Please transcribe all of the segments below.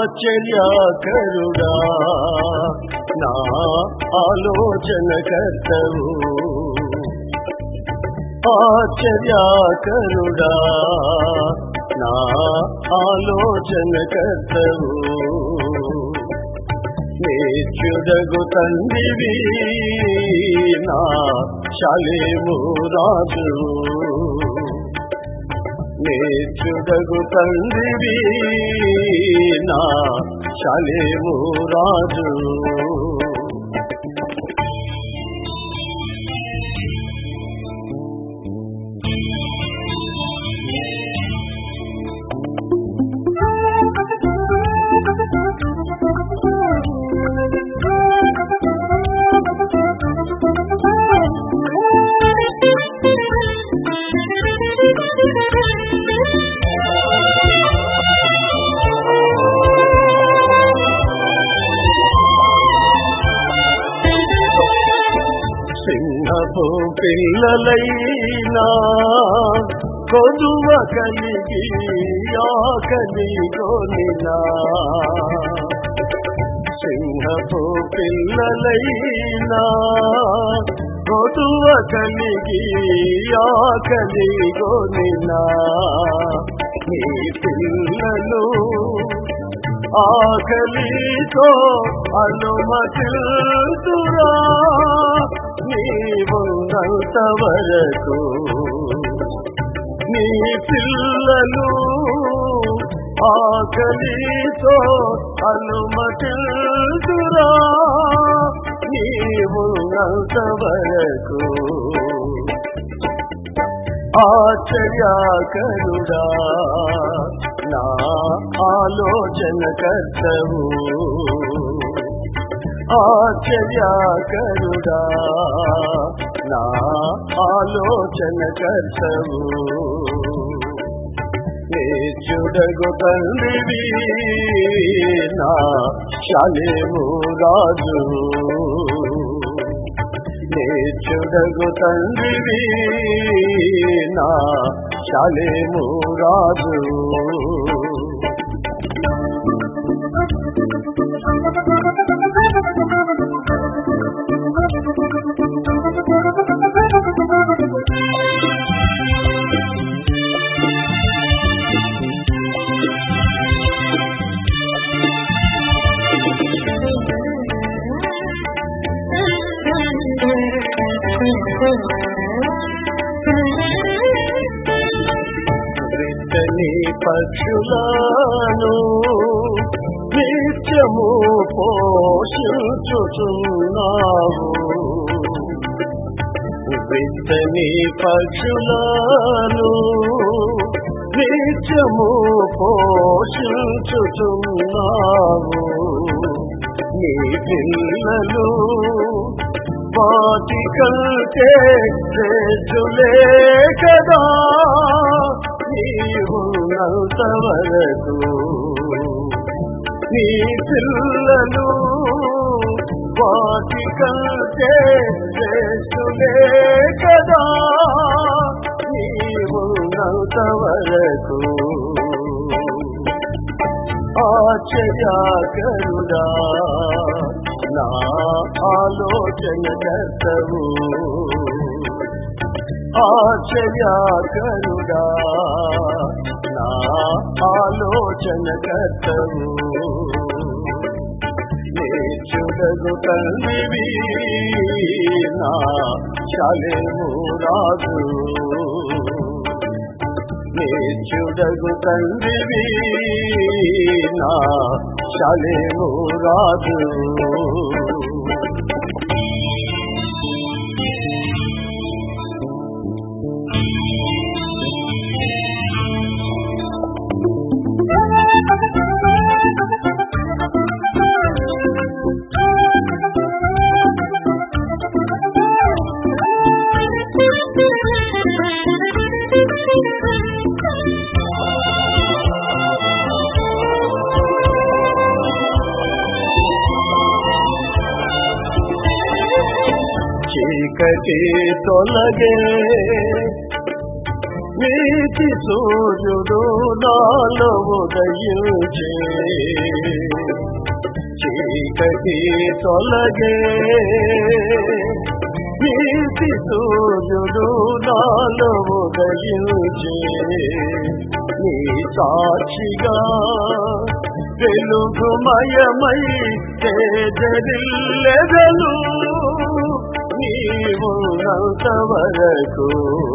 ఆశ్చర్యకరుడా నా ఆలోచనకర్తవు, ఆశ్చర్యకరుడా నా ఆలోచనకర్తవు. నిత్యుడగు తండ్రివి నా షాలేము రాజు, నిత్యుడగు తండ్రివి నా షాలేము రాజు. సింహపు పిల్లలైనా కొదువ కలిగి ఆకలి కొనినా, సింహపు పిల్లలైనా కొదువ కలిగి ఆకలి కొనినా, నీ పిల్లలు ఆకలితో అనుమతిల్తురా నీవున్నంత వరకు. నీ పిల్లలు ఆకలితో అనుమతిల్తురా నీవున్నంత వరకు. ఆశ్చర్యకరుడా నా ఆలోచనకర్తవు, ఆశ్చర్యకరుడా నా ఆలోచనకర్తవు. నిత్యుడగు తండ్రివి నా షాలేము రాజు, నిత్యుడగు తండ్రివి నా షాలేము రాజు. విత్తని పక్షులను నిత్యము పోషించుచున్నావు, విత్తని పక్షులను నిత్యము పోషించుచున్నావు. నీ పిల్లలు వాటి కంటే శ్రేష్ఠులే కదా నీవున్నంత వరకు. నీ పిల్లలు వాటి కంటే శ్రేష్ఠులే కదా నీవున్నంత వరకు. ఆశ్చర్యకరుడా నా ఆలోచనకర్తవు, ఆశ్చర్యకరుడా నా ఆలోచనకర్తవు. నిత్యుడగు తండ్రివి నా షాలేము రాజు, నిత్యుడగు తండ్రివి నా షాలేము రాజు. చీకటి తొలగే నీతి సూర్యుడు నాలో ఉదయించే చీకటి తొలగే నీతి సూర్యుడు నాలో ఉదయించే నీ సాక్షిగా వెలుగుమయమై తేజరిల్లెదను నీవున్నంత వరకు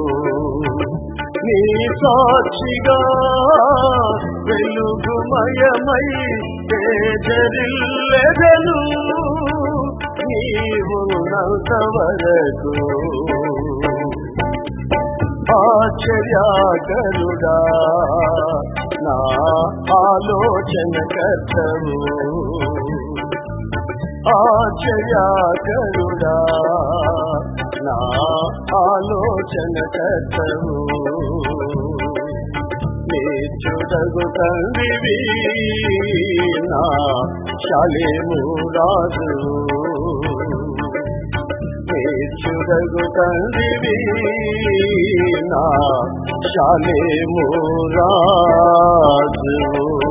నీ సాక్షిగా వెలుగుమయమై తేజరిల్లెదను నీవున్నంత వరకు ఆశ్చర్యకరుడా నా ఆలోచన కర్తవు ఆశ్చర్యకరుడా నా ఆలోచన కర్తవు నిత్యుడగు తండ్రివి నా శాలేము రాజు నిత్యుడగు తండ్రివి నా శాలేము రాజు